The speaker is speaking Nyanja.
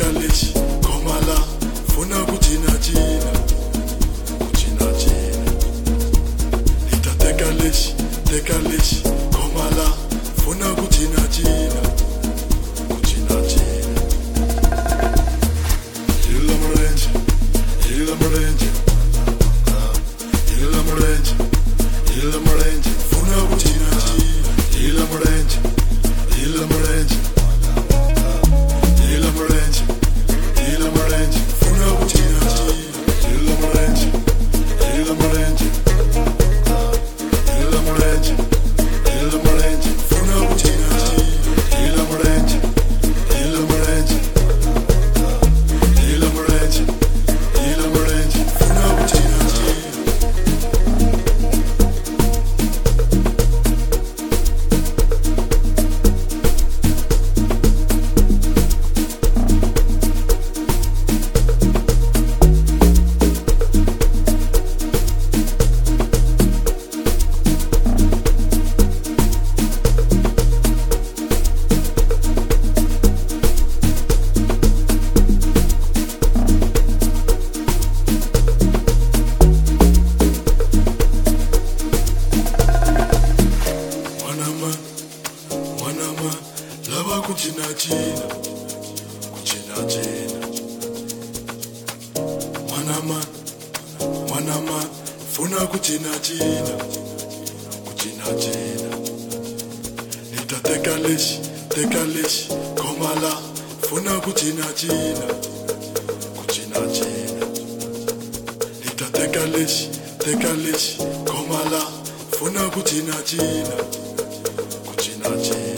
teka lexi khoma la funa ku cinacina ku cinacina hi ta teka lexi khoma la funa ku cinacina ku cinacina hila mulenge hila mulenge hila mulenge hila mulenge funa ku cinacina hila mulenge hila mulenge hila mulenge hila mulenge funa ku cinacina hila mulenge hila mulenge hila mulenge hila mulenge funa ku cinacina hila mulenge hila mulenge hila mulenge hila mulenge funa ku cinacina Wanama, lava kucinacina, kucinacina. Wanama, funa kucinacina, kucinacina. Nita teka lexi, khoma la, funa kucinacina, kucinacina. Nita teka lexi, khoma la, funa kucinacina, kucinacina.